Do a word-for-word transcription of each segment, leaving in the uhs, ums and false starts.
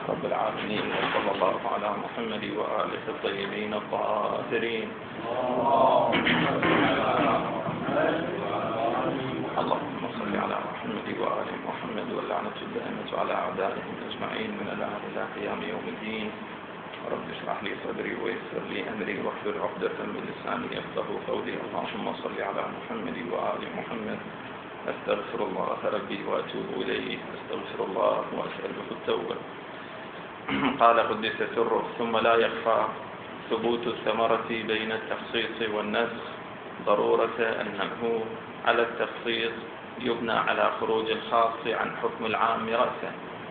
رب العالمين، وصلى الله على محمد وآله الطيبين الطاهرين. اللهم صل على محمد وآل محمد، واللعنة الدائمة على أعدائهم أجمعين من الآن إلى قيام يوم الدين. رب اشرح لي صدري ويسر لي أمري واحلل عقدة من لساني يفقهوا قولي. اللهم صل على محمد وآل محمد. أستغفر الله ربي وأتوب إليه، أستغفر الله وأسأله التوبة. قال قدس سره: ثم لا يخفى ثبوت الثمرة بين التخصيص والنسخ ضرورة أنه على التخصيص يبنى على خروج الخاص عن حكم العام رأسا.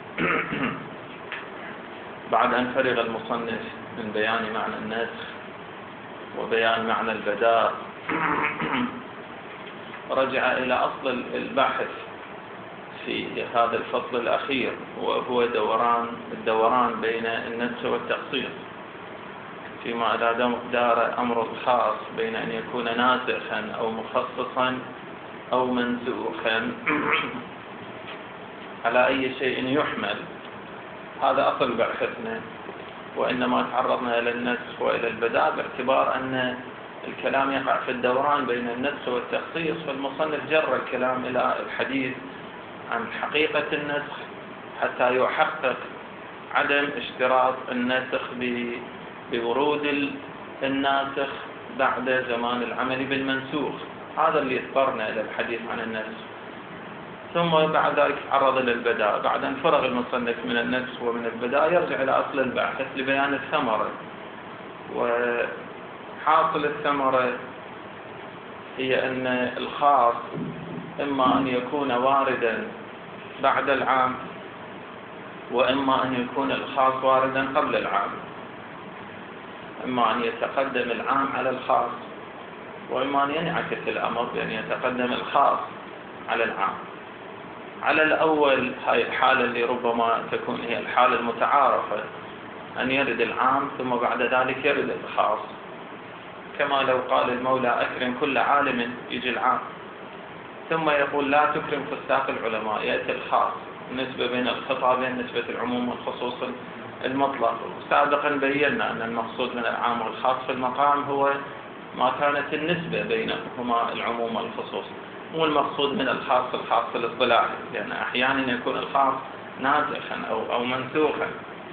بعد أن فرغ المصنف من بيان معنى النسخ وبيان معنى البداء، رجع إلى أصل البحث في هذا الفصل الأخير، وهو دوران الدوران بين النسخ والتخصيص، فيما إذا دار أمر الخاص بين أن يكون ناسخا أو مخصصا أو منسوخا على أي شيء يحمل. هذا أصل بحثنا، وإنما تعرضنا إلى النسخ وإلى البداء باعتبار أن الكلام يقع في الدوران بين النسخ والتخصيص، فالمصنف جر الكلام إلى الحديث عن حقيقة النسخ حتى يحقق عدم اشتراط النسخ بورود الناسخ بعد زمان العمل بالمنسوخ. هذا اللي اضطرنا إلى الحديث عن النسخ. ثم بعد ذلك تعرض إلى البداء. بعد أن فرغ المصنف من النسخ ومن البداء، يرجع إلى أصل البحث لبيان الثمرة. وحاصل الثمرة هي أن الخاص إما أن يكون واردا بعد العام، وإما أن يكون الخاص واردا قبل العام. إما أن يتقدم العام على الخاص، وإما أن ينعكس الأمر بأن يتقدم الخاص على العام. على الأول، هاي الحالة اللي ربما تكون هي الحالة المتعارفة، أن يرد العام ثم بعد ذلك يرد الخاص، كما لو قال المولى: أكرم كل عالم، يجي العام، ثم يقول: لا تكرم فساق العلماء، يأتي الخاص. النسبة بين الخطابين نسبة العموم والخصوص المطلق. سابقا بينا أن المقصود من العام والخاص في المقام هو ما كانت النسبة بينهما العموم والخصوص، مو المقصود من الخاص الخاص الاصطلاحي، لأن أحيانا يكون الخاص ناسخا أو أو منسوخا.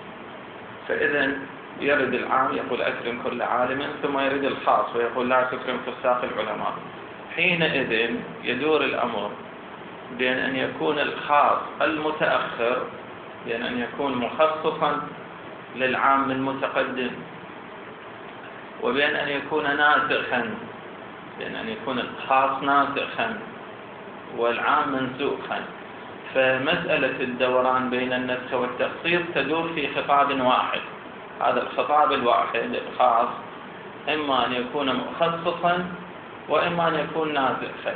فإذا يرد العام يقول: أكرم كل عالم، ثم يرد الخاص ويقول: لا تكرم فساق العلماء. حينئذ يدور الأمر بين أن يكون الخاص المتأخر، بين أن يكون مخصصا للعام المتقدم، وبين أن يكون ناسخا، بين أن يكون الخاص ناسخا والعام منسوخا. فمسألة الدوران بين النسخ والتخصيص تدور في خطاب واحد. هذا الخطاب الواحد الخاص إما أن يكون مخصصا وإما أن يكون ناسخا.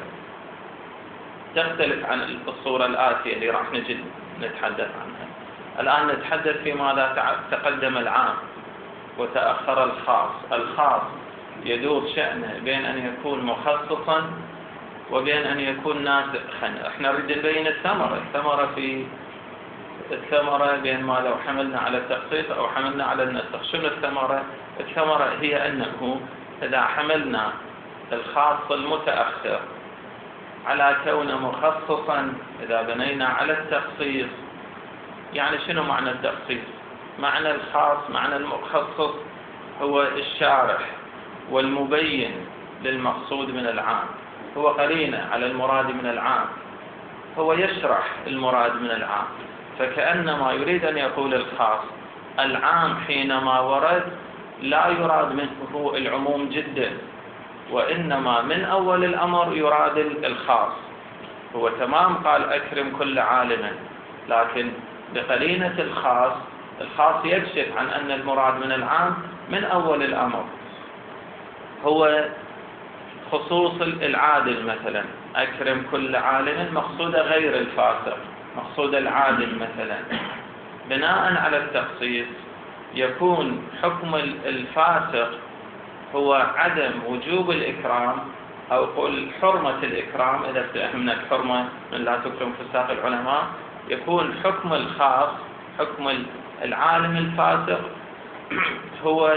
تختلف عن الصورة الآتية اللي راح نجد نتحدث عنها. الآن نتحدث في ماذا تقدم العام وتأخر الخاص. الخاص يدور شأنه بين أن يكون مخصصا وبين أن يكون ناسخا. احنا نريد نبين الثمرة. الثمرة في الثمرة بين ما لو حملنا على التخصيص أو حملنا على النسخ. شنو الثمرة؟ الثمرة هي أنه إذا حملنا الخاص المتأخر على كونه مخصصا، إذا بنينا على التخصيص، يعني شنو معنى التخصيص؟ معنى الخاص، معنى المخصص هو الشارح والمبين للمقصود من العام، هو قرينة على المراد من العام، هو يشرح المراد من العام. فكأنما يريد أن يقول الخاص: العام حينما ورد لا يراد منه العموم جدا، وإنما من أول الأمر يراد الخاص. هو تمام قال: أكرم كل عالم، لكن بقرينة الخاص، الخاص يكشف عن أن المراد من العام من أول الأمر هو خصوص العادل. مثلا أكرم كل عالم مقصود غير الفاسق، مقصود العادل مثلا. بناء على التخصيص يكون حكم الفاسق هو عدم وجوب الإكرام، أو قل حرمة الإكرام إذا فهمنا الحرمة من لا تكرم فساق العلماء. يكون حكم الخاص حكم العالم الفاسق هو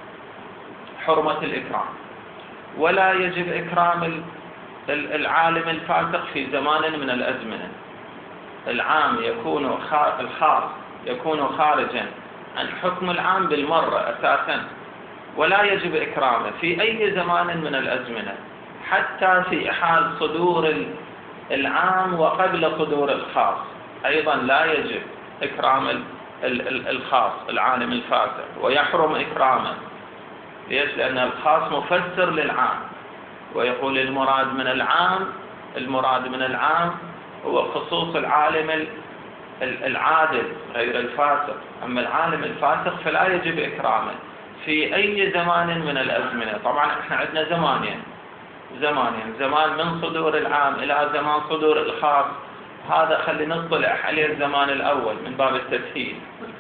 حرمة الإكرام، ولا يجب إكرام العالم الفاسق في زمان من الأزمنة. العام يكون الخاص يكون خارجا عن حكم العام بالمرة أساسا، ولا يجب إكرامه في أي زمان من الأزمنة، حتى في حال صدور العام وقبل صدور الخاص أيضا لا يجب إكرام الخاص العالم الفاسق، ويحرم إكرامه. ليش؟ لأن الخاص مفسر للعام، ويقول المراد من العام المراد من العام هو خصوص العالم العادل غير الفاسق، أما العالم الفاسق فلا يجب إكرامه في أي زمان من الأزمنة. طبعا احنا عندنا زمانين زمانين زمان من صدور العام إلى زمان صدور الخاص، هذا خلي نطلع عليه الزمان الأول من باب التسهيل،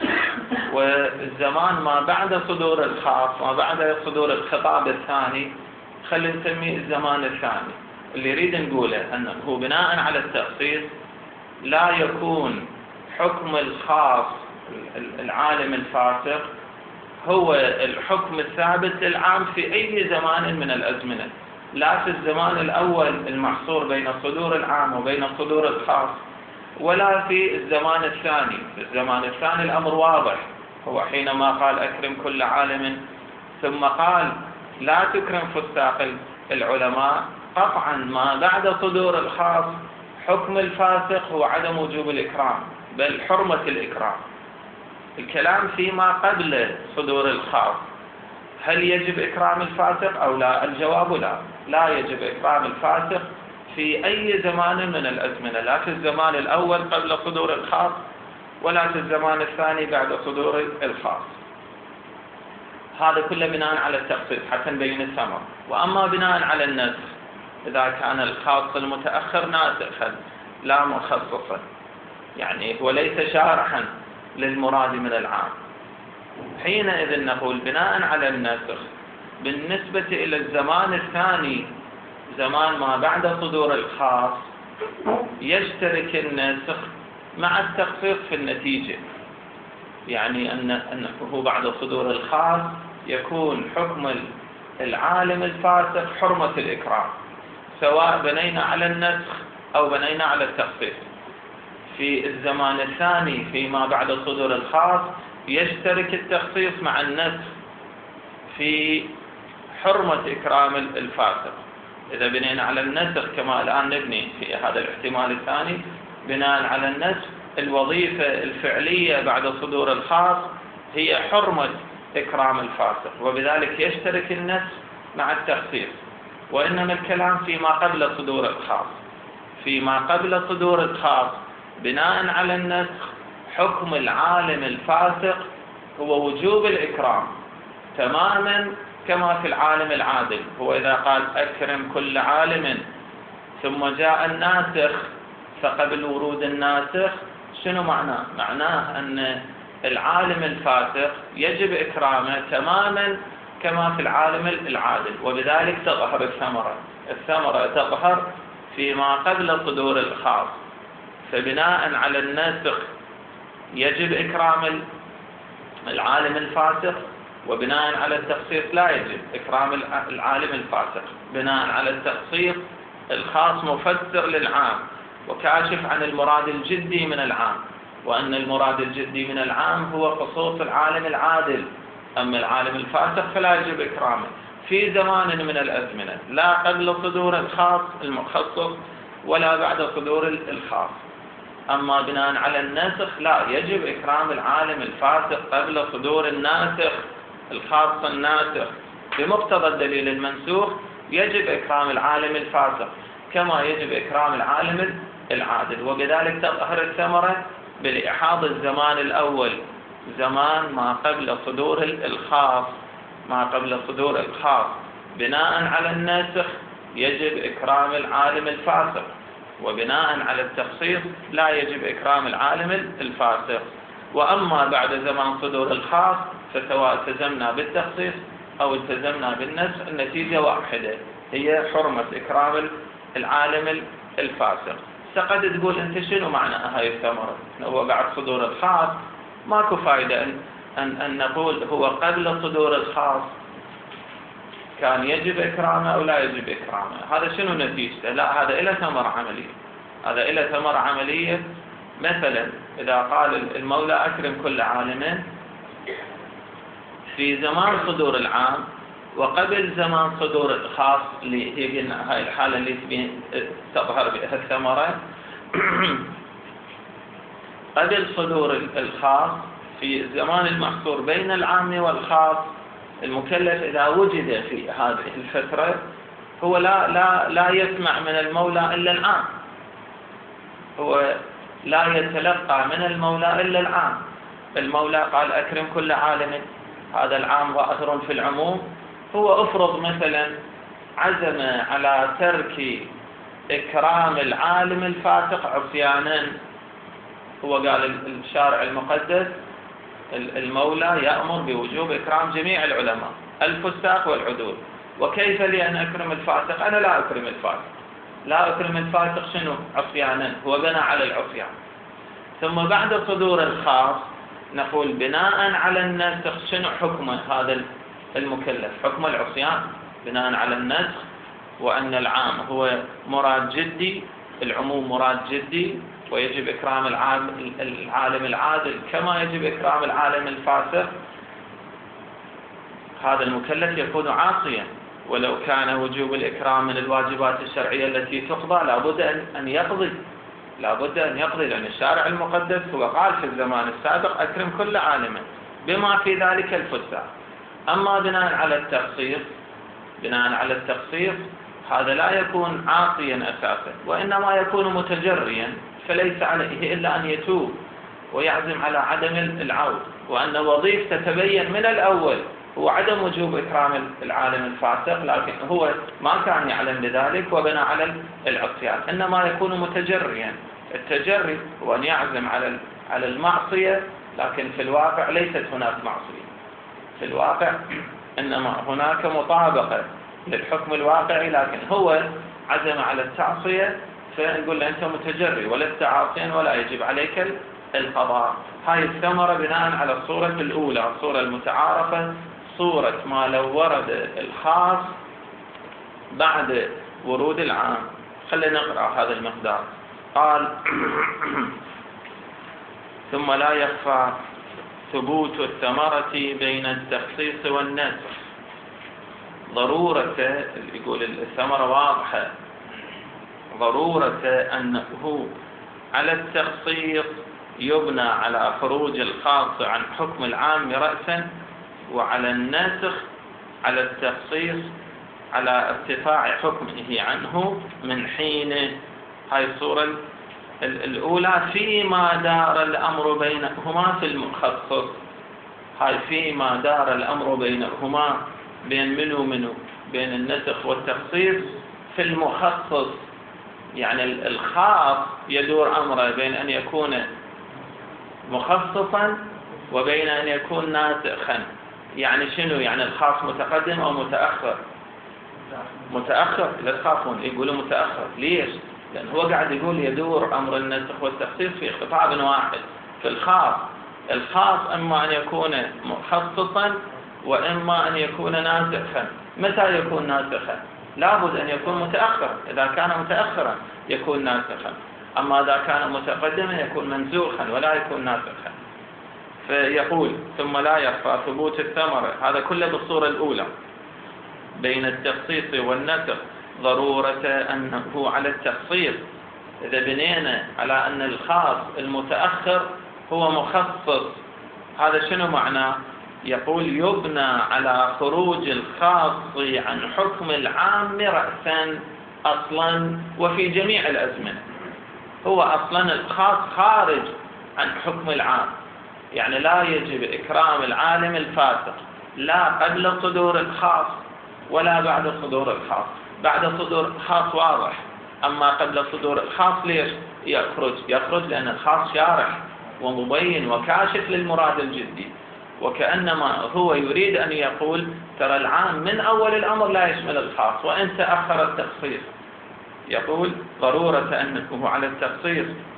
والزمان ما بعد صدور الخاص ما بعد صدور الخطاب الثاني خلي نسميه الزمان الثاني. اللي يريد نقوله أنه بناء على التخصيص لا يكون حكم الخاص العالم الفاسق هو الحكم الثابت للعام في أي زمان من الأزمنة، لا في الزمان الأول المحصور بين صدور العام وبين صدور الخاص، ولا في الزمان الثاني. في الزمان الثاني الأمر واضح، هو حينما قال أكرم كل عالم ثم قال لا تكرم فساق العلماء، قطعا ما بعد صدور الخاص حكم الفاسق هو عدم وجوب الإكرام بل حرمة الإكرام. الكلام فيما قبل صدور الخاص، هل يجب إكرام الفاسق أو لا؟ الجواب لا، لا يجب إكرام الفاسق في أي زمان من الأزمنة، لا في الزمان الأول قبل صدور الخاص ولا في الزمان الثاني بعد صدور الخاص. هذا كله بناء على التخصيص حتى نبين الثمر. وأما بناء على النسخ، إذا كان الخاص المتأخر ناسخا لا مخصصا، يعني هو ليس شارحا للمراد من العام، حينئذ نقول بناء على النسخ بالنسبة إلى الزمان الثاني زمان ما بعد صدور الخاص يشترك النسخ مع التخصيص في النتيجة، يعني أن أنه بعد صدور الخاص يكون حكم العالم الفاسق حرمة الإكرام، سواء بنينا على النسخ أو بنينا على التخصيص. في الزمان الثاني فيما بعد صدور الخاص يشترك التخصيص مع النسخ في حرمة إكرام الفاسق. إذا بنينا على النسخ كما الآن نبني في هذا الاحتمال الثاني، بناء على النسخ الوظيفة الفعلية بعد صدور الخاص هي حرمة إكرام الفاسق، وبذلك يشترك النسخ مع التخصيص. وإنما الكلام فيما قبل صدور الخاص، فيما قبل صدور الخاص بناء على النسخ حكم العالم الفاسق هو وجوب الإكرام تماما كما في العالم العادل. هو إذا قال أكرم كل عالم ثم جاء الناسخ فقبل ورود الناسخ شنو معناه؟ معناه أن العالم الفاسق يجب إكرامه تماما كما في العالم العادل، وبذلك تظهر الثمرة الثمرة تظهر فيما قبل صدور الخاص. فبناء على النسخ يجب إكرام العالم الفاسق، وبناء على التخصيص لا يجب إكرام العالم الفاسق. بناء على التخصيص الخاص مفسر للعام وكاشف عن المراد الجدي من العام، وأن المراد الجدي من العام هو خصوص العالم العادل، أما العالم الفاسق فلا يجب إكرامه في زمان من الأزمنة، لا قبل صدور الخاص المخصص ولا بعد صدور الخاص. أما بناء على الناسخ لا يجب إكرام العالم الفاسق قبل صدور الناسخ الخاص الناسخ، بمقتضى الدليل المنسوخ يجب إكرام العالم الفاسق كما يجب إكرام العالم العادل. وبذلك تظهر الثمرة بالإحاض الزمان الأول، زمان ما قبل صدور الخاص ما قبل صدور الخاص بناء على الناسخ يجب إكرام العالم الفاسق، وبناء على التخصيص لا يجب إكرام العالم الفاسق. وأما بعد زمان صدور الخاص فسواء التزمنا بالتخصيص أو التزمنا بالنسخ النتيجة واحدة، هي حرمة إكرام العالم الفاسق. فقد تقول أنت شنو معنى هاي الثمرة؟ هو بعد صدور الخاص ماكو فائدة أن, أن, أن نقول هو قبل صدور الخاص كان يجب إكرامه أو لا يجب إكرامه. هذا شنو نتيجته؟ لا، هذا إلى ثمرة عملية، هذا إلى ثمرة عملية. مثلا إذا قال المولى أكرم كل عالم في زمان صدور العام وقبل زمان صدور الخاص، اللي هي هاي الحالة اللي تظهر بها الثمرة قبل صدور الخاص في الزمان المحصور بين العام والخاص، المكلف إذا وجد في هذه الفترة هو لا لا لا يسمع من المولى إلا العام، هو لا يتلقى من المولى إلا العام. المولى قال أكرم كل عالم، هذا العام ظاهر في العموم. هو افرض مثلا عزم على ترك إكرام العالم الفاسق عصيانا، هو قال الشارع المقدس المولى يأمر بوجوب إكرام جميع العلماء الفساق والعدول، وكيف لي أن أكرم الفاسق؟ أنا لا أكرم الفاسق، لا أكرم الفاسق شنو؟ عصيانا، هو بنى على العصيان. ثم بعد صدور الخاص نقول بناء على النسخ شنو حكمه هذا المكلف؟ حكم العصيان بناء على النسخ، وأن العام هو مراد جدي، العموم مراد جدي، ويجب إكرام العالم العادل كما يجب إكرام العالم الفاسق. هذا المكلف يكون عاصيا، ولو كان وجوب الإكرام من الواجبات الشرعية التي تقضى لابد أن يقضي، لابد أن يقضي، لأن الشارع المقدس هو قال في الزمان السابق أكرم كل عالم بما في ذلك الفساق. أما بناء على التخصيص، بناء على التخصيص هذا لا يكون عاصيا أساسا، وإنما يكون متجريا، فليس عليه إلا أن يتوب ويعزم على عدم العود، وأن وظيفة تتبين من الأول هو عدم وجوب إكرام العالم الفاسق، لكن هو ما كان يعلم بذلك وبنى على العصيان، إنما يكون متجريا. التجري هو أن يعزم على على المعصية، لكن في الواقع ليست هناك معصية، في الواقع إنما هناك مطابقة للحكم الواقعي، لكن هو عزم على التعصية، فنقول له أنت متجري ولست عاصيا ولا يجب عليك القضاء. هاي الثمرة بناء على الصورة الأولى، الصورة المتعارفة، صورة ما لو ورد الخاص بعد ورود العام. خلينا نقرأ هذا المقدار. قال ثم لا يخفى ثبوت الثمرة بين التخصيص والنسخ، ضرورة، يقول الثمرة واضحة، ضرورة أنه على التخصيص يبنى على خروج الخاص عن حكم العام رأسا، وعلى النسخ على التخصيص على ارتفاع حكمه عنه من حينه. هاي الصورة الأولى فيما دار الأمر بينهما في المخصص، هاي فيما دار الأمر بينهما، بين منو منو، بين النسخ والتخصيص في المخصص، يعني الخاص يدور أمره بين أن يكون مخصصا وبين أن يكون ناسخا. يعني شنو؟ يعني الخاص متقدم أو متأخر؟ متأخر. لا تخافون يقولوا متأخر، ليش؟ لأن هو قاعد يقول يدور أمر النسخ والتخصيص في خطاب واحد في الخاص. الخاص إما أن يكون مخصصا وإما أن يكون ناسخا. متى يكون ناسخا؟ لابد أن يكون متأخرا، إذا كان متأخرا يكون ناسخا، أما إذا كان متقدما يكون منسوخا ولا يكون ناسخا. فيقول ثم لا يخفى ثبوت الثمرة، هذا كله بالصورة الأولى، بين التخصيص والنسخ ضرورة أنه على التخصيص. إذا بنينا على أن الخاص المتأخر هو مخصص، هذا شنو معناه؟ يقول يبنى على خروج الخاص عن حكم العام رأسا أصلا وفي جميع الأزمنة. هو أصلا الخاص خارج عن حكم العام، يعني لا يجب إكرام العالم الفاسق لا قبل صدور الخاص ولا بعد صدور الخاص. بعد صدور الخاص واضح، أما قبل صدور الخاص ليش يخرج؟ يخرج لأن الخاص شارح ومبين وكاشف للمراد الجدي، وكأنما هو يريد أن يقول ترى العام من أول الأمر لا يشمل الخاص وإن تأخر التخصيص. يقول ضرورة أنه على التخصيص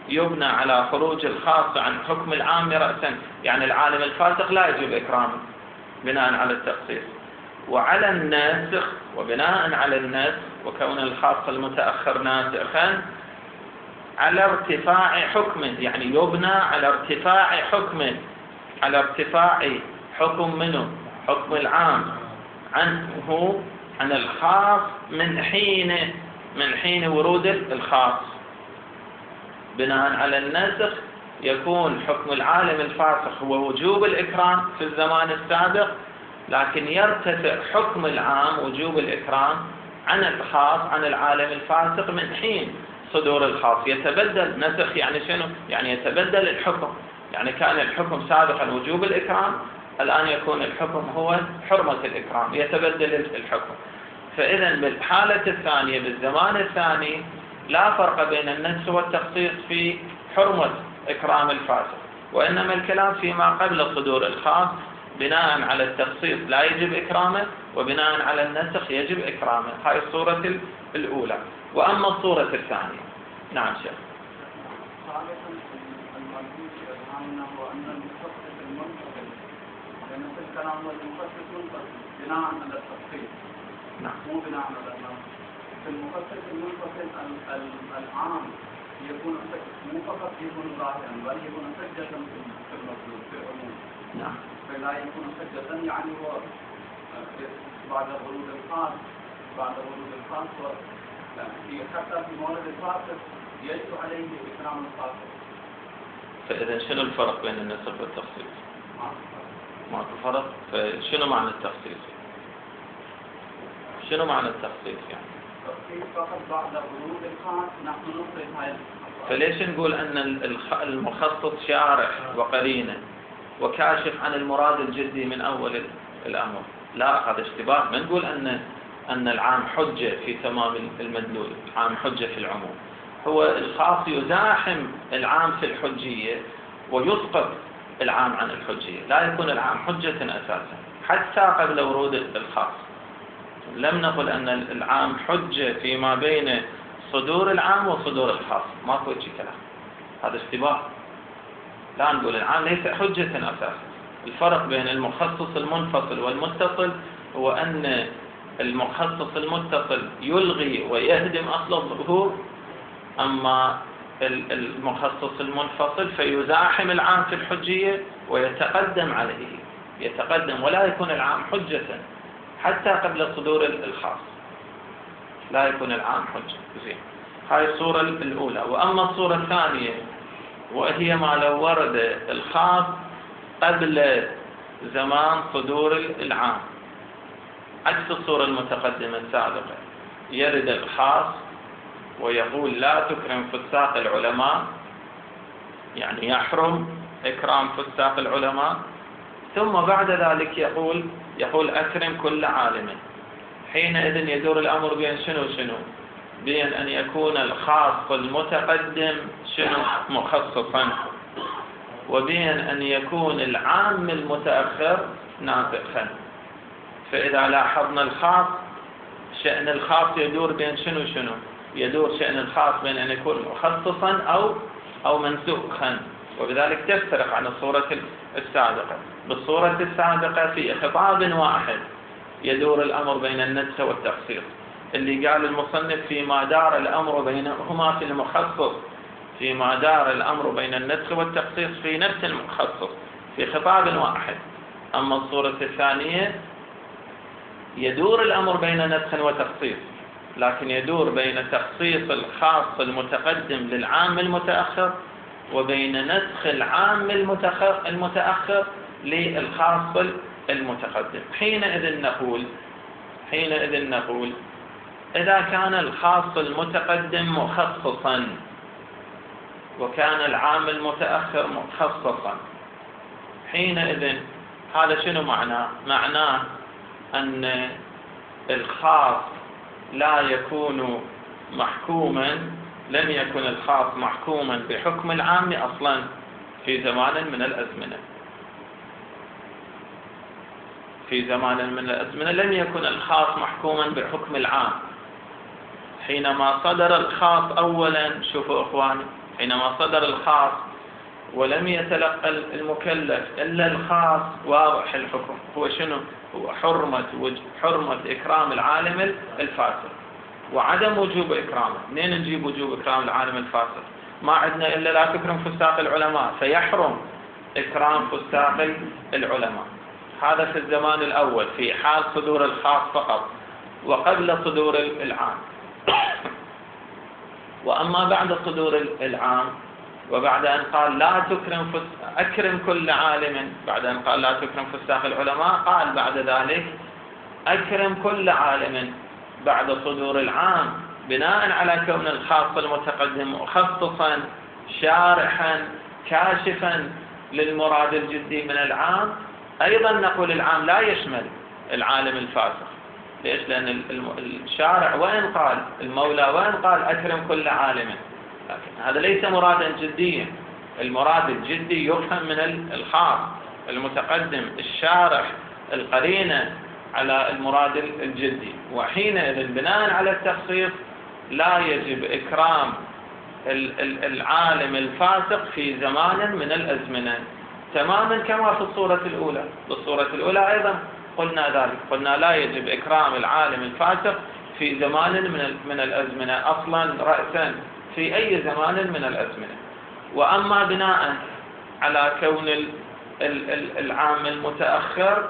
يبنى على خروج الخاص عن حكم العام رأسا، يعني العالم الفاسق لا يجب إكرامه بناء على التخصيص. وعلى الناسخ، وبناء على الناسخ وكون الخاص المتأخر ناسخا على ارتفاع حكم، يعني يبنى على ارتفاع حكم، على ارتفاع حكم منه، حكم العام عنه عن الخاص من حين من حين ورود الخاص. بناء على النسخ يكون حكم العالم الفاسق هو وجوب الإكرام في الزمان السابق، لكن يرتفع حكم العام وجوب الإكرام عن الخاص عن العالم الفاسق من حين صدور الخاص. يتبدل نسخ، يعني شنو؟ يعني يتبدل الحكم، يعني كان الحكم سابقا وجوب الإكرام، الآن يكون الحكم هو حرمة الإكرام، يتبدل الحكم. فإذا بالحالة الثانية بالزمان الثاني لا فرق بين النسخ والتخصيص في حرمة إكرام الفاسق، وإنما الكلام فيما قبل صدور الخاص. بناء على التخصيص لا يجب إكرامه، وبناء على النسخ يجب إكرامه. هاي الصورة الأولى. وأما الصورة الثانية، نعم شيخ. بناء على التخصيص، نعم، مو بناء على النص. في المخصص المنفصل العام يكون مو فقط يكون ظاهرا، بل يكون حجة في المطلوب في العموم. نعم. فلا يكون حجة، يعني هو بعد ورود الخاص، بعد ورود الخاص في حتى في مورد الفاسق يجب عليه إكرام الفاسق. فإذا شنو الفرق بين النسخ والتخصيص؟ ماكو فرق. فشنو معنى التخصيص؟ شنو معنى التخصيص يعني؟ التخصيص فقط بعد ورود الخاص نحن نفرض هاي. فليش نقول أن المخصص شارح وقرينه وكاشف عن المراد الجدي من أول الأمر؟ لا، هذا اشتباه. ما نقول أن أن العام حجة في تمام المدلول، العام حجة في العموم. هو الخاص يزاحم العام في الحجية ويسقط العام عن الحجية، لا يكون العام حجة أساسا حتى قبل ورود الخاص. لم نقل أن العام حجة فيما بين صدور العام وصدور الخاص، ماكو شيء كلام، هذا اشتباه. لا نقول العام ليس حجة أساسا. الفرق بين المخصص المنفصل والمتصل هو أن المخصص المتصل يلغي ويهدم أصل الظهور، أما المخصص المنفصل فيزاحم العام في الحجية ويتقدم عليه، يتقدم ولا يكون العام حجة حتى قبل صدور الخاص، لا يكون العام حجة. زين، هاي الصورة الأولى. وأما الصورة الثانية وهي ما لو ورد الخاص قبل زمان صدور العام، عكس الصورة المتقدمة السابقة. يرد الخاص ويقول لا تكرم فساق العلماء، يعني يحرم إكرام فساق العلماء، ثم بعد ذلك يقول يقول أكرم كل عالم. حينئذ يدور الأمر بين شنو شنو؟ بين أن يكون الخاص المتقدم شنو مخصصا، وبين أن يكون العام المتأخر ناسخا. فإذا لاحظنا الخاص، شأن الخاص يدور بين شنو شنو؟ يدور شأن الخاص بين أن يكون مخصصا أو أو منسوخا، وبذلك تفترق عن الصورة السابقة. بالصورة السابقة في خطاب واحد يدور الأمر بين النسخ والتخصيص، اللي قال المصنف فيما دار الأمر بينهما في المخصص، فيما دار الأمر بين النسخ والتخصيص في نفس المخصص في خطاب واحد. أما الصورة الثانية يدور الأمر بين نسخ وتخصيص، لكن يدور بين تخصيص الخاص المتقدم للعام المتأخر وبين نسخ العام المتأخر للخاص المتقدم. حينئذ نقول حينئذ نقول إذا كان الخاص المتقدم مخصصا وكان العام المتأخر مخصصا، حينئذ هذا شنو معناه؟ معناه أن الخاص لا يكون محكوما، لم يكن الخاص محكوما بحكم العام أصلا في زمان من الأزمنة. في زمان من الأزمنة لم يكن الخاص محكوما بحكم العام. حينما صدر الخاص أولا، شوفوا إخواني، حينما صدر الخاص ولم يتلقى المكلف إلا الخاص، واضح الحكم هو شنو؟ هو حرمة حرمة إكرام العالم الفاسق وعدم وجوب إكرامه. منين نجيب وجوب إكرام العالم الفاسق؟ ما عندنا إلا لا تكرم فساق العلماء، فيحرم إكرام فساق العلماء. هذا في الزمان الأول في حال صدور الخاص فقط وقبل صدور العام. وأما بعد صدور العام وبعد أن قال لا تكرم فس... أكرم كل عالم، بعد أن قال لا تكرم فساق العلماء قال بعد ذلك أكرم كل عالم بعد صدور العام، بناء على كون الخاص المتقدم مخصصا شارحا كاشفا للمراد الجدي من العام. أيضا نقول العام لا يشمل العالم الفاسق. ليش؟ لأن الشارع وين قال، المولى وين قال أكرم كل عالم، لكن هذا ليس مرادا جديا. المراد الجدي يفهم من الخاص المتقدم الشارح القرينة على المراد الجدي. وحينئذ بناء على التخصيص لا يجب إكرام العالم الفاسق في زمان من الأزمنة، تماما كما في الصورة الأولى. بالصورة الأولى أيضا قلنا ذلك، قلنا لا يجب إكرام العالم الفاسق في زمان من من الأزمنة أصلا رأسا، في أي زمان من الأزمنة. وأما بناء على كون العام المتأخر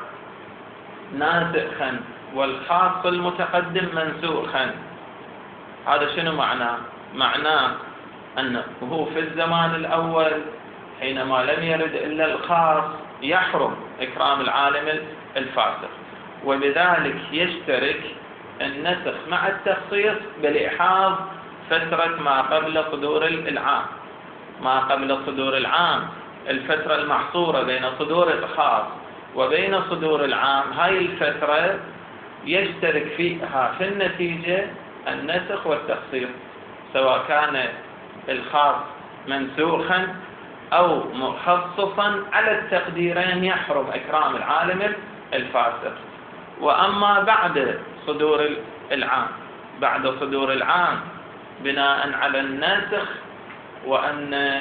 ناسخا والخاص المتقدم منسوخا، هذا شنو معناه؟ معناه أنه هو في الزمان الأول حينما لم يرد إلا الخاص يحرم إكرام العالم الفاسق، وبذلك يشترك النسخ مع التخصيص بلحاظ فترة ما قبل صدور العام. ما قبل صدور العام الفترة المحصورة بين صدور الخاص وبين صدور العام، هاي الفترة يشترك فيها في النتيجة النسخ والتخصيص، سواء كان الخاص منسوخا أو مخصصا، على التقديرين يحرم إكرام العالم الفاسق. وأما بعد صدور العام، بعد صدور العام بناء على الناسخ وأن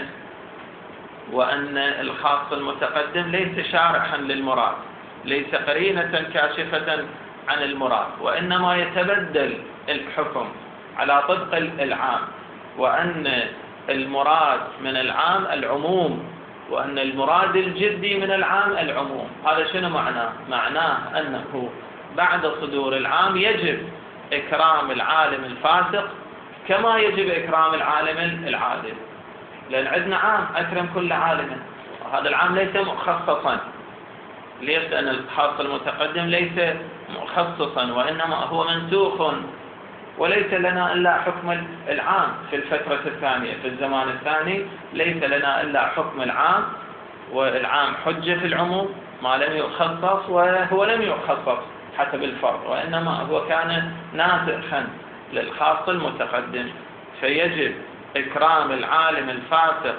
وأن الخاص المتقدم ليس شارحا للمراد، ليس قرينة كاشفة عن المراد، وإنما يتبدل الحكم على طبق العام، وأن المراد من العام العموم، وأن المراد الجدي من العام العموم. هذا شنو معناه؟ معناه أنه بعد صدور العام يجب إكرام العالم الفاسق كما يجب إكرام العالم العادل، لأن عندنا عام أكرم كل عالم، هذا العام ليس مخصصا. ليش؟ لأن الخاص المتقدم ليس مخصصا وإنما هو منسوخ، وليس لنا إلا حكم العام في الفترة الثانية. في الزمان الثاني ليس لنا إلا حكم العام، والعام حجة في العموم ما لم يخصص، وهو لم يخصص حسب الفرض، وإنما هو كان ناسخا للخاص المتقدم، فيجب إكرام العالم الفاسق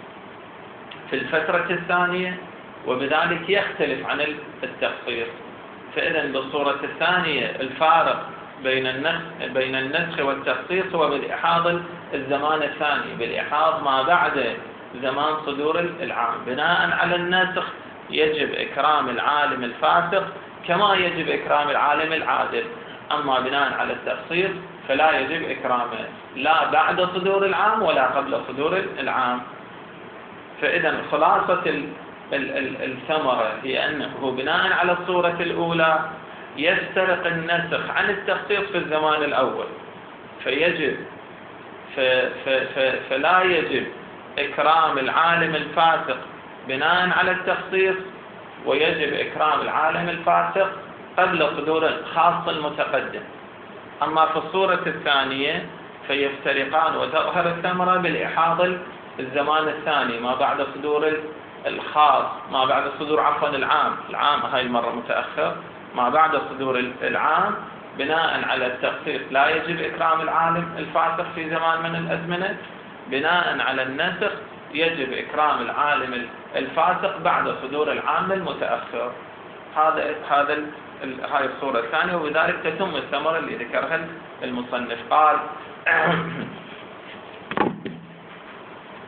في الفترة الثانية، وبذلك يختلف عن التخصيص. فإذا بالصورة الثانية الفارق بين النسخ بين النسخ والتخصيص هو بالإحاض الزمان الثاني، بالإحاض ما بعد زمان صدور العام. بناء على النسخ يجب إكرام العالم الفاسق كما يجب إكرام العالم العادل، أما بناء على التخصيص فلا يجب إكرامه لا بعد صدور العام ولا قبل صدور العام. فإذا خلاصة الثمرة هي أنه بناء على الصورة الأولى يسترق النسخ عن التخصيص في الزمان الأول، فيجب ف ف ف فلا يجب إكرام العالم الفاسق بناء على التخصيص، ويجب إكرام العالم الفاسق قبل صدور الخاص المتقدم. أما في الصورة الثانية فيفترقان وتظهر الثمرة بالإحاض الزمان الثاني ما بعد صدور الخاص، ما بعد صدور عفوا العام، العام هاي المرة متأخر، ما بعد صدور العام بناء على التخصيص لا يجب إكرام العالم الفاسق في زمان من الأزمنة، بناء على النسخ يجب إكرام العالم الفاسق بعد صدور العام المتأخر. هذا هذا هاي الصورة الثانية، وبذلك تتم الثمرة اللي ذكرها المصنف. قال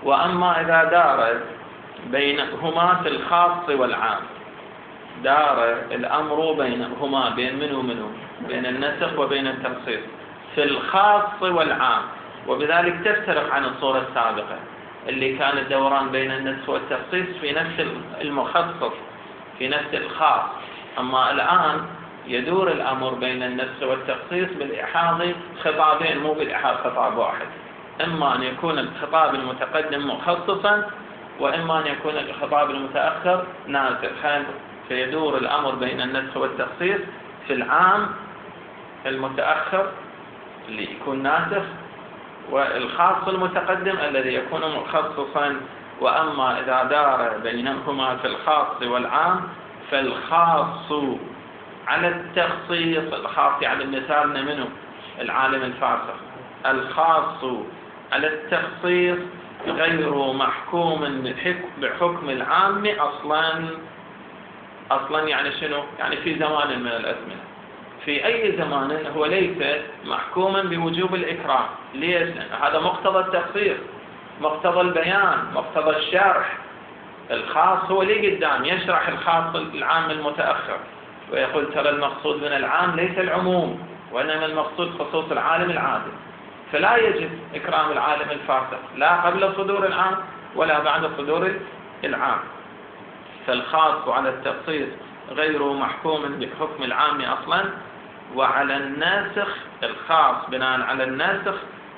وأما إذا دار بينهما في الخاص والعام، دار الأمر بينهما، بين من ومنه، بين النسخ وبين التخصيص في الخاص والعام، وبذلك تفترق عن الصورة السابقة اللي كان الدوران بين النسخ والتخصيص في نفس المخصص في نفس الخاص. أما الآن يدور الأمر بين النسخ والتخصيص بالإحاض خطابين، مو بالإحاض خطاب واحد، إما أن يكون الخطاب المتقدم مخصصا، وإما أن يكون الخطاب المتأخر ناسخا. فيدور الأمر بين النسخ والتخصيص في العام المتأخر اللي يكون ناسخ، والخاص المتقدم الذي يكون مخصصا. وأما إذا دار بينهما في الخاص والعام فالخاص على التخصيص، الخاص يعني مثالنا منه العالم الفاسق، الخاص على التخصيص غير محكوم بحكم العام أصلا. أصلا يعني شنو؟ يعني في زمان من الأزمنة، في أي زمان هو ليس محكوما بوجوب الإكرام. ليش؟ هذا مقتضى التخصيص، مقتضى البيان، مقتضى الشرح. الخاص هو اللي قدام يشرح الخاص العام المتأخر ويقول ترى المقصود من العام ليس العموم، وإنما المقصود خصوص العالم العادل. فلا يجب إكرام العالم الفاسق لا قبل صدور العام ولا بعد صدور العام. فالخاص على التخصيص غير محكوم بحكم العام أصلا. وعلى الناسخ الخاص بناء على الناسخ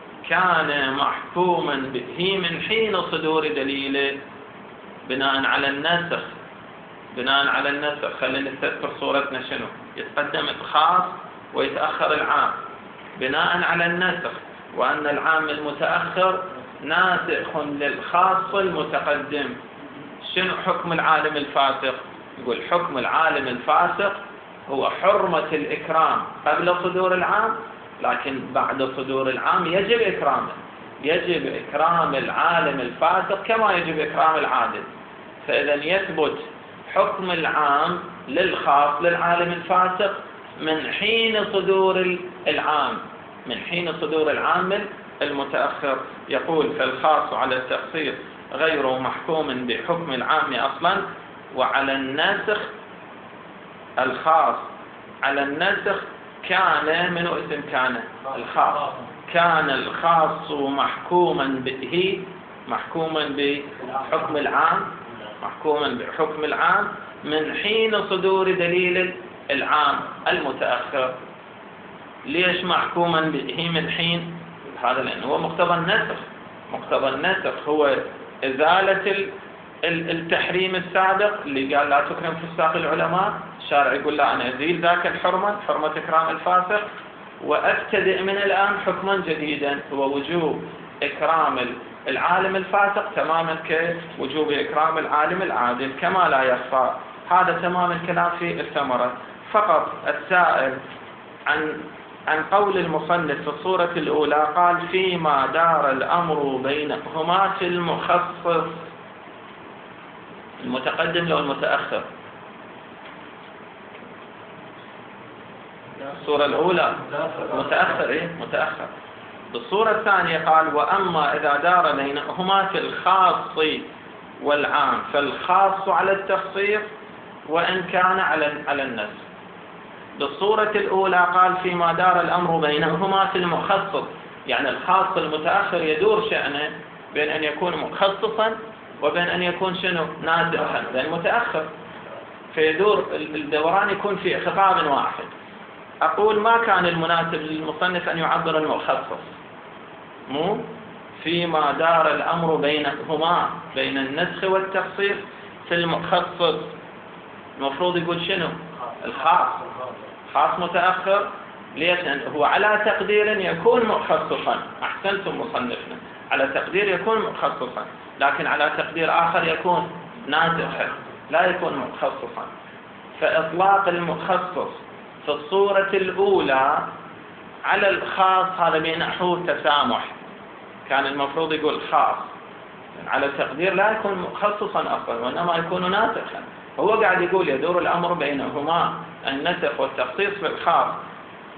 كان محكوما به من حين صدور دليله. بناء على الناسخ، بناء على الناسخ خلينا نستذكر صورتنا شنو، يتقدم الخاص ويتأخر العام بناء على الناسخ، وأن العام المتأخر ناسخ للخاص المتقدم. شنو حكم العالم الفاسق؟ يقول حكم العالم الفاسق هو حرمة الإكرام قبل صدور العام، لكن بعد صدور العام يجب إكرامه، يجب إكرام العالم الفاسق كما يجب إكرام العادل. فإذا يثبت حكم العام للخاص للعالم الفاسق من حين صدور العام، من حين صدور العام المتأخر. يقول فالخاص على التخصيص غير محكوم بحكم العام أصلا. وعلى الناسخ الخاص على الناسخ كان من اسم كان الخاص، كان الخاص محكوما به، محكوما بحكم العام، محكوما بحكم العام من حين صدور دليل العام المتأخر. ليش محكوما به من حين؟ هذا لأنه هو مقتضى النسخ. مقتضى النسخ هو إزالة التحريم السابق اللي قال لا تكرم فساق العلماء. الشارع يقول لا، أنا أزيل ذاك الحرمة، حرمة إكرام الفاسق، وأبتدئ من الآن حكما جديدا هو وجوب إكرام العالم الفاسق تماما كوجوب إكرام العالم العادل كما لا يخفى. هذا تمام الكلام في الثمرة. فقط السائل عن عن قول المصنف في الصورة الأولى قال فيما دار الأمر بينهما في المخصص، المتقدم لو المتأخر؟ الصورة الأولى متأخر، إيه متأخر. بالصورة الثانية قال وأما إذا دار بينهما في الخاص والعام فالخاص على التخصيص وإن كان على على النسخ. بالصورة الأولى قال فيما دار الأمر بينهما في المخصص، يعني الخاص المتأخر يدور شأنه بين أن يكون مخصصا وبين أن يكون شنو ناسخا، لأن متأخر، فيدور الدوران يكون في خطاب واحد. أقول ما كان المناسب للمصنف أن يعبر المخصص، مو فيما دار الأمر بينهما بين النسخ والتخصيص في المخصص، المفروض يقول شنو الخاص، خاص متأخر. ليش؟ لأنه هو على تقدير يكون مخصصا. أحسنتم مصنفنا، على تقدير يكون مخصصا، لكن على تقدير آخر يكون ناسخا لا يكون مخصصا. فإطلاق المخصص في الصورة الأولى على الخاص هذا بنحو تسامح، كان المفروض يقول خاص على تقدير لا يكون مخصصا أصلا وإنما يكون ناسخا. هو قاعد يقول يدور الأمر بينهما النسخ والتخصيص في الخاص،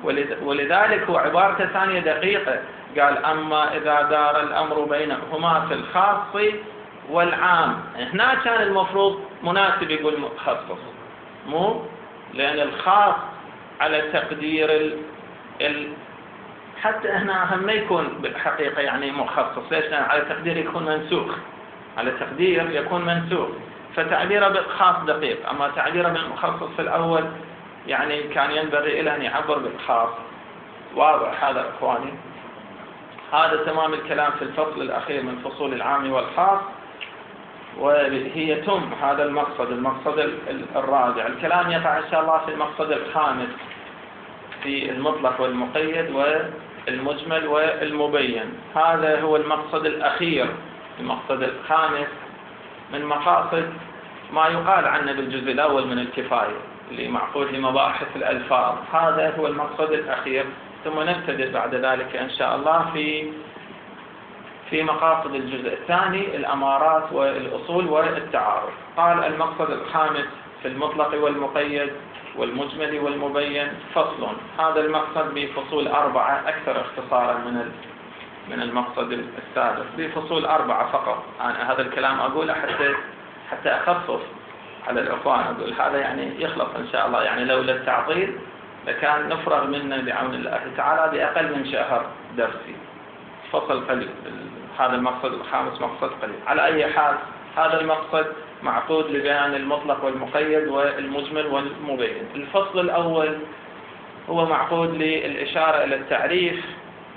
ولذلك هو عبارته ثانية دقيقة، قال أما إذا دار الأمر بينهما في الخاص والعام. هنا كان المفروض مناسب يقول مخصص، مو لأن الخاص على تقدير ال... ال... حتى هنا هم ما يكون بالحقيقة يعني مخصص. ليش؟ على تقدير يكون منسوخ، على تقدير يكون منسوخ، فتعبيره بالخاص دقيق. أما تعبيره بالمخصص في الأول يعني كان ينبغي إلى أن يعبر بالخاص. واضح هذا إخواني؟ هذا تمام الكلام في الفصل الأخير من فصول العام والخاص، وهي تم هذا المقصد، المقصد الرابع. الكلام يقع إن شاء الله في المقصد الخامس في المطلق والمقيد والمجمل والمبين. هذا هو المقصد الأخير، المقصد الخامس من مقاصد ما يقال عنه بالجزء الأول من الكفاية اللي معقود لمباحث الألفاظ. هذا هو المقصد الأخير، ثم نبتدئ بعد ذلك إن شاء الله في في مقاصد الجزء الثاني، الأمارات والأصول والتعارف. قال المقصد الخامس في المطلق والمقيد والمجمل والمبين فصل. هذا المقصد بفصول أربعة أكثر اختصارا من من المقصد السادس، بفصول أربعة فقط. أنا هذا الكلام أقوله حتى حتى أخفف على الإخوان، أقول هذا يعني يخلص إن شاء الله. يعني لولا التعطيل لكان نفرغ منه بعون الله تعالى بأقل من شهر درسي. فصل قليل، هذا المقصد الخامس مقصد قليل. على أي حال هذا المقصد معقود لبيان المطلق والمقيد والمجمل والمبين. الفصل الأول هو معقود للإشارة إلى التعريف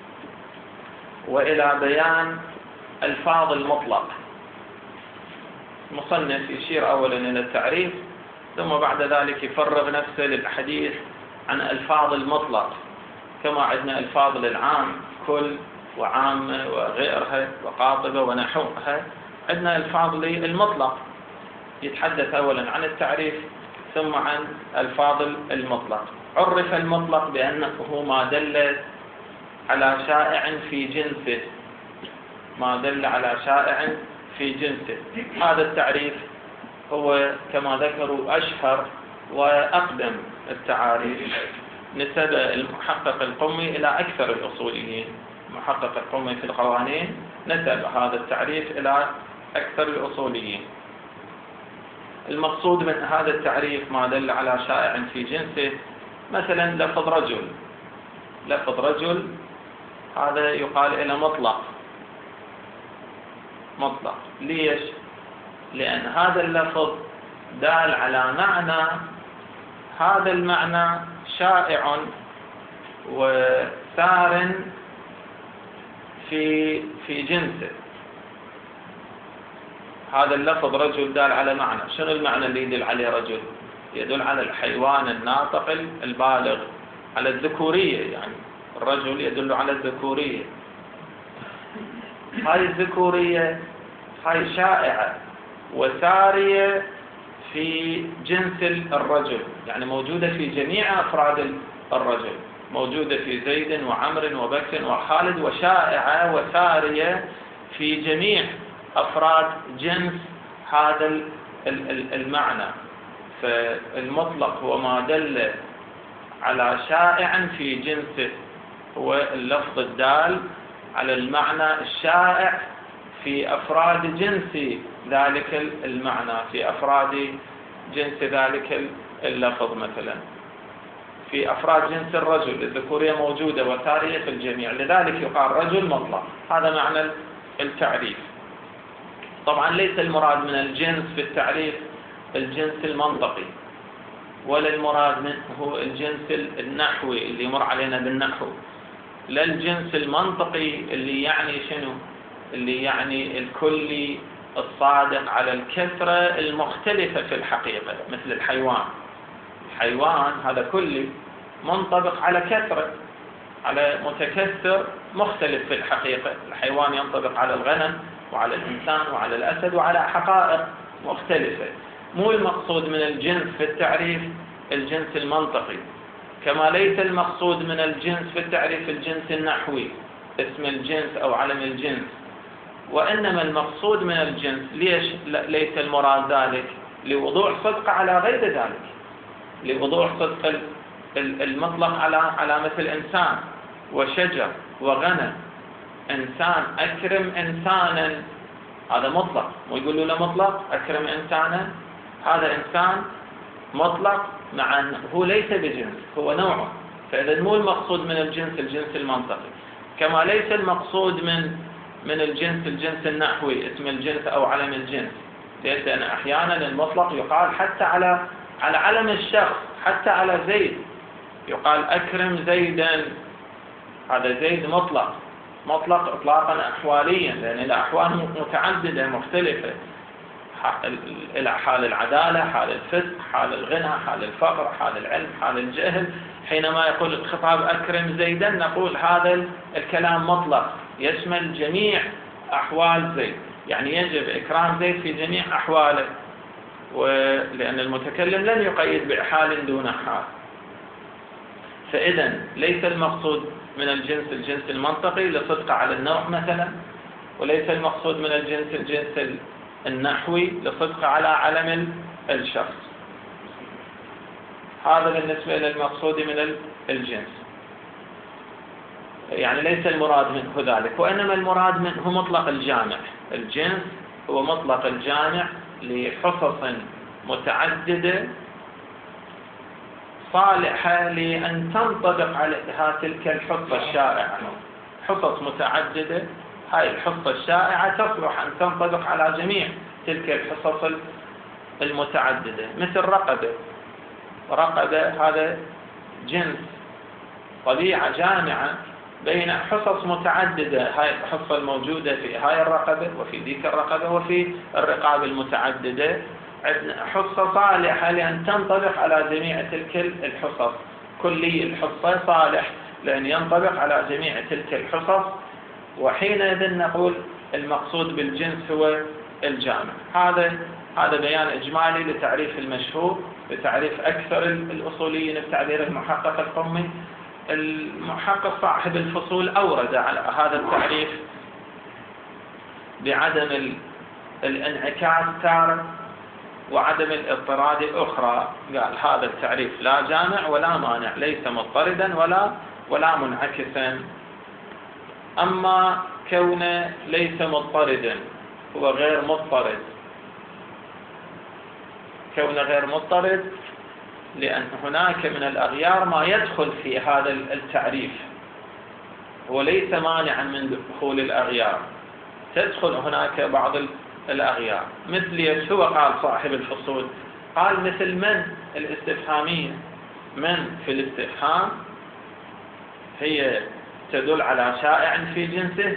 وإلى بيان ألفاظ المطلق. المصنف يشير أولا إلى التعريف، ثم بعد ذلك يفرغ نفسه للحديث عن ألفاظ المطلق. كما عندنا ألفاظ للعام كل وعامة وغيرها وقاطبة ونحوها، عندنا ألفاظ للمطلق. يتحدث أولا عن التعريف ثم عن ألفاظ المطلق. عرف المطلق بأنه ما دل على شائع في جنسه، ما دل على شائع في جنسه. هذا التعريف هو كما ذكروا أشهر وأقدم التعاريف. نسب المحقق القمي إلى أكثر الأصوليين. المحقق القمي في القوانين نسب هذا التعريف إلى أكثر الأصوليين. المقصود من هذا التعريف ما دل على شائع في جنسه. مثلا لفظ رجل، لفظ رجل هذا يقال إلى مطلق، مطلق. ليش؟ لأن هذا اللفظ دال على معنى، هذا المعنى شائع وسار في في جنسه. هذا اللفظ رجل دال على معنى. شنو المعنى اللي يدل عليه رجل؟ يدل على الحيوان الناطق البالغ، على الذكورية. يعني الرجل يدل على الذكورية. هاي الذكورية هاي شائعة وسارية في جنس الرجل، يعني موجودة في جميع أفراد الرجل، موجودة في زيد وعمر وبكر وخالد، وشائعة وسارية في جميع أفراد جنس هذا المعنى. فالمطلق هو ما دل على شائع في جنسه، هو اللفظ الدال على المعنى الشائع في أفراد جنس ذلك المعنى، في أفراد جنس ذلك اللفظ. مثلا في أفراد جنس الرجل الذكورية موجودة وسارية في الجميع، لذلك يقال رجل مطلق. هذا معنى التعريف. طبعا ليس المراد من الجنس في التعريف الجنس المنطقي، ولا المراد منه هو الجنس النحوي اللي يمر علينا بالنحو، لا الجنس المنطقي اللي يعني شنو؟ اللي يعني الكلي الصادق على الكثرة المختلفة في الحقيقة، مثل الحيوان. الحيوان هذا كلي منطبق على كثرة، على متكثر مختلف في الحقيقة. الحيوان ينطبق على الغنم وعلى الإنسان وعلى الأسد وعلى حقائق مختلفة. مو المقصود من الجنس في التعريف الجنس المنطقي، كما ليس المقصود من الجنس في التعريف الجنس النحوي، اسم الجنس أو علم الجنس. وإنما المقصود من الجنس، ليش ليس المراد ذلك؟ لوضوح صدق على غير ذلك، لوضوح صدق المطلق على على مثل إنسان وشجر وغنم. إنسان، أكرم إنسانا، هذا مطلق، ويقولوا له مطلق أكرم إنسانا، هذا إنسان مطلق مع أنه هو ليس بجنس، هو نوعه. فإذا مو المقصود من الجنس الجنس المنطقي، كما ليس المقصود من من الجنس الجنس النحوي، اسم الجنس أو علم الجنس. لأن أحيانا المطلق يقال حتى على على علم الشخص، حتى على زيد يقال أكرم زيدا، هذا زيد مطلق، مطلق إطلاقا أحواليا، لأن الأحوال متعددة مختلفة، إلى حال العدالة، حال الفسق، حال الغنى، حال الفقر، حال العلم، حال الجهل. حينما يقول الخطاب أكرم زيدا نقول هذا الكلام مطلق يشمل جميع أحوال زيد، يعني يجب إكرام زيد في جميع أحواله، ولأن المتكلم لم يقيد بحال دون حال. فإذا ليس المقصود من الجنس الجنس المنطقي لصدق على النوع مثلا، وليس المقصود من الجنس الجنس النحوي لصدق على علم الشخص. هذا بالنسبة للمقصود من الجنس، يعني ليس المراد منه ذلك، وإنما المراد منه مطلق الجامع. الجنس هو مطلق الجامع لحصص متعددة صالحة لأن تنطبق عليها تلك الحصة الشائعة. حصص متعددة، هاي الحصة الشائعة تصلح أن تنطبق على جميع تلك الحصص المتعددة، مثل رقبة. رقبة هذا جنس، طبيعة جامعة بين حصص متعددة، هاي الحصة الموجودة في هاي الرقبة وفي ذيك الرقبة وفي الرقاب المتعددة، عندنا حصة صالحة لأن تنطبق على جميع تلك الحصص. كلي الحصة صالح لأن ينطبق على جميع تلك الحصص، وحينئذ نقول المقصود بالجنس هو الجامع. هذا هذا بيان إجمالي لتعريف المشهور، لتعريف أكثر الأصوليين بتعبير المحقق القمي. المحقق صاحب الفصول أورد على هذا التعريف بعدم الانعكاس تارة وعدم الاضطراد أخرى. قال هذا التعريف لا جامع ولا مانع، ليس مضطردا ولا ولا منعكسا. أما كونه ليس مضطردا، هو غير مضطرد. كونه غير مضطرد لأن هناك من الأغيار ما يدخل في هذا التعريف، هو ليس مانعا من دخول الأغيار، تدخل هناك بعض الأغيار. مثل يش هو قال صاحب الفصول، قال مثل من الاستفهامية. من في الاستفهام هي تدل على شائع في جنسه،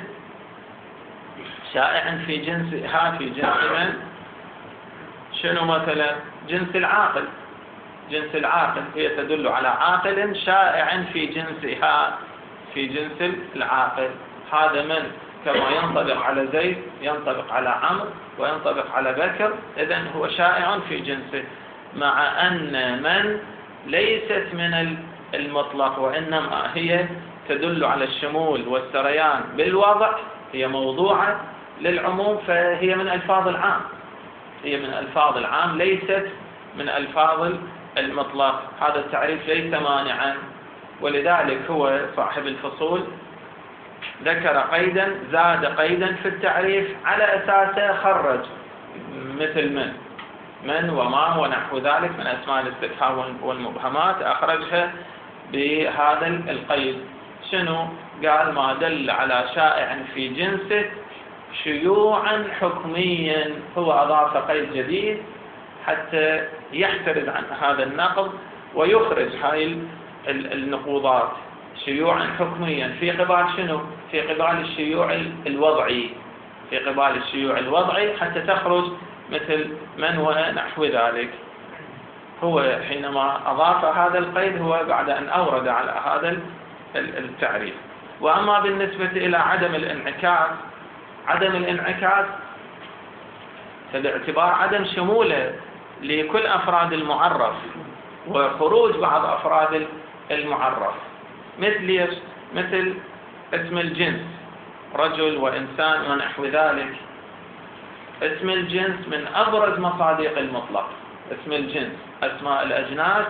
شائع في جنسها، في جنس من؟ شنو مثلا؟ جنس العاقل. جنس العاقل هي تدل على عاقل شائع في جنسها، في جنس العاقل. هذا من كما ينطبق على زيد ينطبق على عمرو وينطبق على بكر، إذن هو شائع في جنسه. مع أن من ليست من المطلق، وإنما هي تدل على الشمول والسريان بالوضع، هي موضوعة للعموم، فهي من ألفاظ العام، هي من ألفاظ العام ليست من ألفاظ المطلق. هذا التعريف ليس مانعا، ولذلك هو صاحب الفصول ذكر قيدا، زاد قيدا في التعريف على أساسه خرج مثل من من وما ونحو ذلك من أسماء الاستفهام والمبهمات، أخرجها بهذا القيد. شنو قال؟ ما دل على شائع في جنسه شيوعا حكميا. هو أضاف قيد جديد حتى يحترز عن هذا النقض ويخرج هاي النقوضات. شيوعا حكميا في قبال شنو؟ في قبال الشيوع الوضعي، في قبال الشيوع الوضعي حتى تخرج مثل من ونحو ذلك. هو حينما أضاف هذا القيد هو بعد أن أورد على هذا التعريف. وأما بالنسبة إلى عدم الانعكاس، عدم الانعكاس فباعتبار عدم شموله لكل أفراد المعرف وخروج بعض أفراد المعرف، مثل مثل اسم الجنس رجل وإنسان ونحو ذلك. اسم الجنس من أبرز مصادق المطلق. اسم الجنس، أسماء الأجناس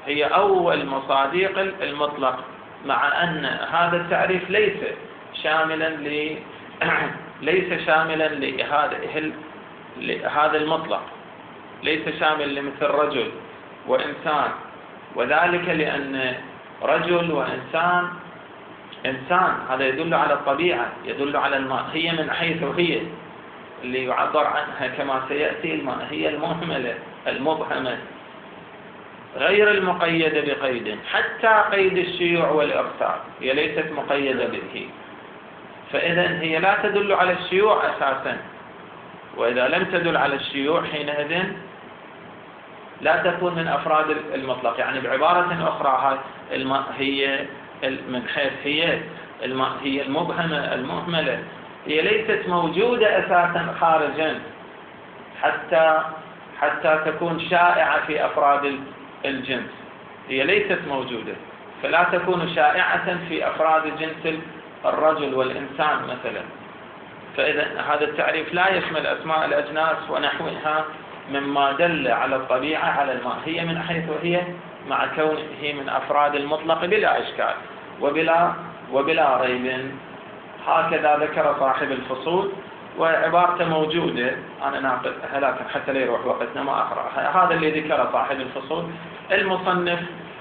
هي أول مصادق المطلق، مع أن هذا التعريف ليس شاملا ل ليس شاملا لهذا لهذا المطلق، ليس شامل لمثل رجل وإنسان، وذلك لأن رجل وإنسان، إنسان هذا يدل على الطبيعة، يدل على الماهية من حيث هي اللي يعبر عنها كما سيأتي، الماهية المهملة المبهمة غير المقيدة بقيد، حتى قيد الشيوع والإرسال هي ليست مقيدة به، فإذا هي لا تدل على الشيوع أساسا، وإذا لم تدل على الشيوع حينئذ لا تكون من أفراد المطلق. يعني بعبارة أخرى هي من حيث هي هي المبهمة المهملة هي ليست موجودة أساسا خارجا حتى حتى تكون شائعة في أفراد الجنس، هي ليست موجودة، فلا تكون شائعة في أفراد جنس الرجل والإنسان مثلا. فإذا هذا التعريف لا يشمل أسماء الأجناس ونحوها مما دل على الطبيعة على الماهية من حيث هي، مع كونه من أفراد المطلق بلا إشكال وبلا وبلا ريب. هكذا ذكر صاحب الفصول، وعبارته موجودة أنا ناقلها لكن حتى لا يروح وقتنا ما أقرأها. هذا اللي ذكر صاحب الفصول. المصنف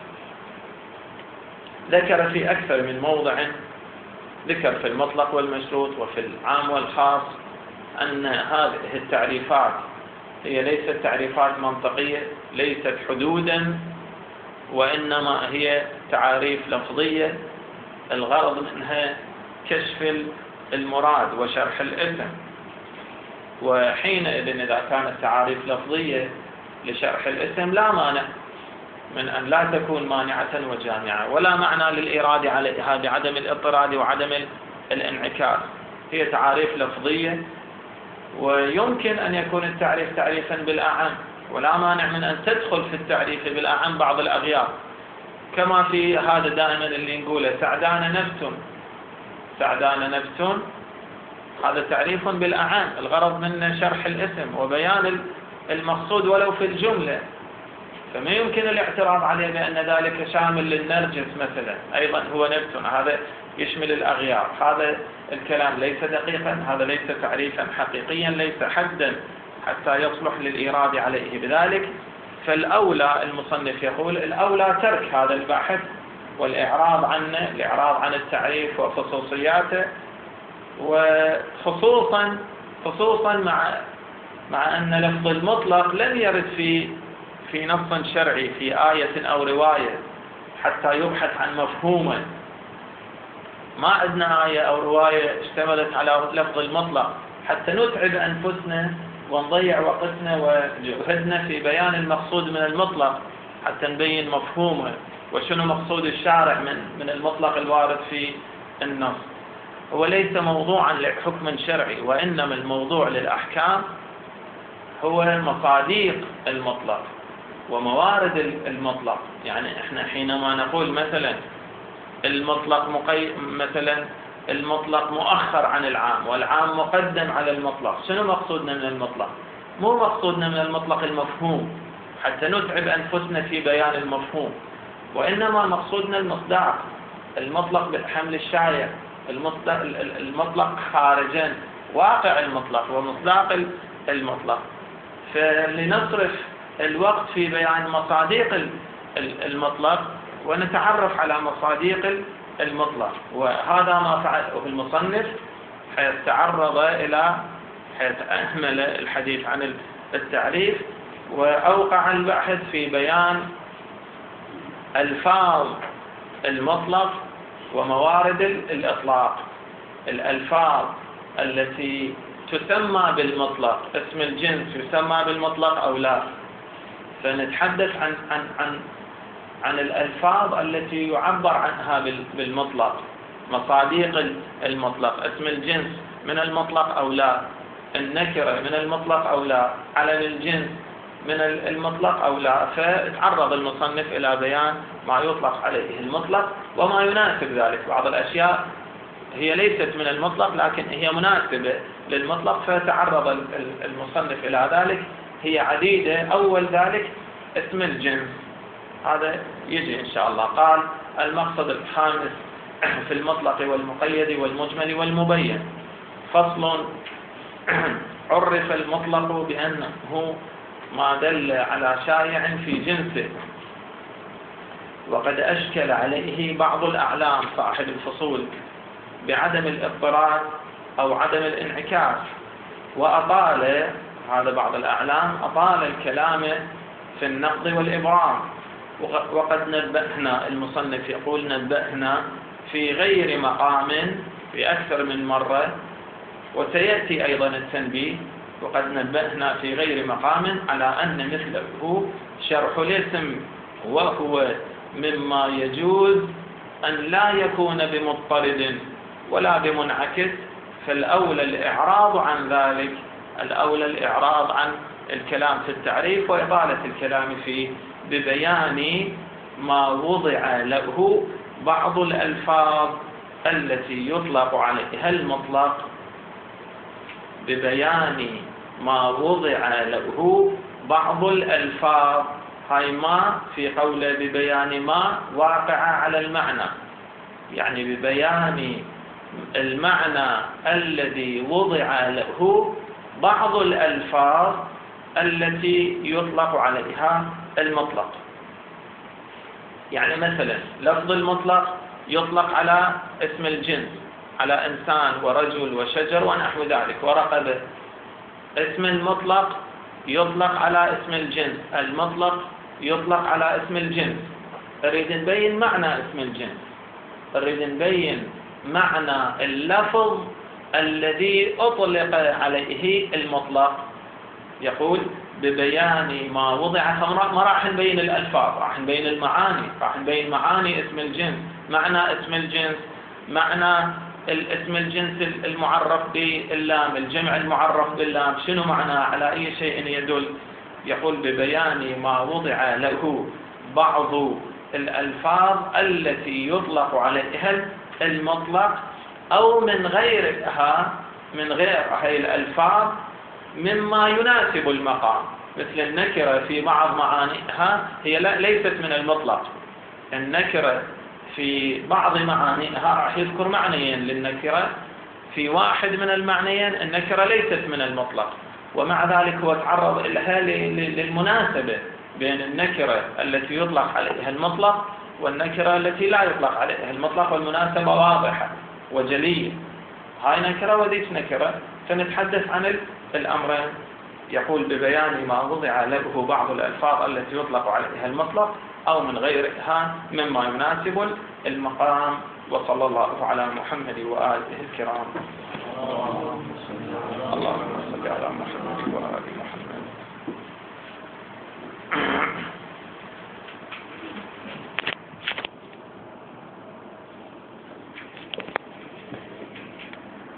ذكر في أكثر من موضع، ذكر في المطلق والمشروط وفي العام والخاص أن هذه التعريفات هي ليست تعريفات منطقية، ليست حدودا، وإنما هي تعاريف لفظية الغرض منها كشف المراد وشرح الاسم. وحينئذ إذا كانت تعاريف لفظية لشرح الاسم لا مانع من أن لا تكون مانعة وجامعة، ولا معنى للإرادة عليها بعدم الاضطراد وعدم الانعكاس. هي تعاريف لفظية، ويمكن أن يكون التعريف تعريفا بالأعم، ولا مانع من أن تدخل في التعريف بالأعم بعض الأغيار، كما في هذا دائما اللي نقوله سعدان نفس، سعدان نفس هذا تعريف بالأعم، الغرض منه شرح الاسم وبيان المقصود ولو في الجملة، فما يمكن الاعتراض عليه بأن ذلك شامل للنرجس مثلا، أيضا هو نفس، هذا يشمل الأغيار. هذا الكلام ليس دقيقا، هذا ليس تعريفا حقيقيا، ليس حدا حتى يصلح للإيراد عليه. بذلك فالأولى، المصنف يقول الأولى ترك هذا البحث والإعراض عنه، الإعراض عن التعريف وخصوصياته، وخصوصا خصوصا مع مع أن لفظ المطلق لم يرد في في نص شرعي في آية أو رواية حتى يبحث عن مفهومه. ما عندنا آية أو رواية اشتملت على لفظ المطلق حتى نتعب أنفسنا ونضيع وقتنا وجهدنا في بيان المقصود من المطلق حتى نبين مفهومه وشنو مقصود الشارع من من المطلق الوارد في النص. هو ليس موضوعا لحكم شرعي، وإنما الموضوع للأحكام هو مصادق المطلق وموارد المطلق. يعني احنا حينما نقول مثلا المطلق مقي... مثلا المطلق مؤخر عن العام والعام مقدم على المطلق، شنو مقصودنا من المطلق؟ مو مقصودنا من المطلق المفهوم حتى نتعب أنفسنا في بيان المفهوم، وإنما مقصودنا المصداق، المطلق بالحمل الشايع، المطلق, المطلق خارجا، واقع المطلق ومصداق المطلق. فلنصرف الوقت في بيان مصادق المطلق ونتعرف على مصادق المطلق، وهذا ما فعله المصنف حيث تعرض إلى حيث أهمل الحديث عن التعريف وأوقع البحث في بيان ألفاظ المطلق وموارد الإطلاق، الألفاظ التي تسمى بالمطلق، اسم الجنس يسمى بالمطلق أو لا. فنتحدث عن عن عن عن الألفاظ التي يعبر عنها بالمطلق، مصادق المطلق، اسم الجنس من المطلق أو لا، النكرة من المطلق أو لا، علم الجنس من المطلق أو لا. فتعرض المصنف إلى بيان ما يطلق عليه المطلق وما يناسب ذلك. بعض الأشياء هي ليست من المطلق لكن هي مناسبة للمطلق، فتعرض المصنف إلى ذلك. هي عديدة. أول ذلك اسم الجنس، هذا يجي إن شاء الله. قال المقصد الخامس في المطلق والمقيد والمجمل والمبين. فصل. عرف المطلق بأنه ما دل على شائع في جنسه، وقد أشكل عليه بعض الأعلام صاحب الفصول بعدم الاضطراد أو عدم الانعكاس، وأطال هذا بعض الأعلام أطال الكلام في النقد والإبرام. وقد نبهنا، المصنف يقول نبهنا في غير مقام في أكثر من مرة، وسيأتي أيضا التنبيه. وقد نبهنا في غير مقام على أن مثله شرح الاسم، وهو مما يجوز أن لا يكون بمضطرد ولا بمنعكس، فالأولى الإعراض عن ذلك، الأولى الإعراض عن الكلام في التعريف وإطالة الكلام فيه ببيان ما وضع له بعض الألفاظ التي يطلق عليها المطلق، ببيان ما وضع له بعض الألفاظ. هاي ما في قوله ببيان ما واقع على المعنى، يعني ببيان المعنى الذي وضع له بعض الألفاظ التي يطلق عليها المطلق. يعني مثلا لفظ المطلق يطلق على اسم الجنس، على إنسان ورجل وشجر ونحو ذلك ورقبة. اسم المطلق يطلق على اسم الجنس، المطلق يطلق على اسم الجنس. نريد نبين معنى اسم الجنس، نريد نبين معنى اللفظ الذي أطلق عليه المطلق. يقول ببيان ما وضع، ما راح نبين الألفاظ، راح نبين المعاني، راح نبين معاني اسم الجنس، معنى اسم الجنس، معنى الاسم الجنس المعرف باللام، الجمع المعرف باللام شنو معناه، على أي شيء يدل. يقول ببيان ما وضع له بعض الألفاظ التي يطلق عليها المطلق، أو من غيرها، من غير هذه الألفاظ مما يناسب المقام. مثل النكرة في بعض معانيها هي ليست من المطلق. النكرة في بعض معانيها راح يذكر معنيين للنكرة، في واحد من المعنيين النكرة ليست من المطلق، ومع ذلك هو تعرض لها للمناسبة بين النكرة التي يطلق عليها المطلق والنكرة التي لا يطلق عليها المطلق، والمناسبة واضحة وجلية. هاي نكرة وذيك نكرة، فنتحدث عن الأمرين. يقول ببيان ما وضع له بعض الألفاظ التي يطلق عليها المطلق أو من غيرها مما يناسب المقام. وصلى الله على محمد وآله الكرام. الله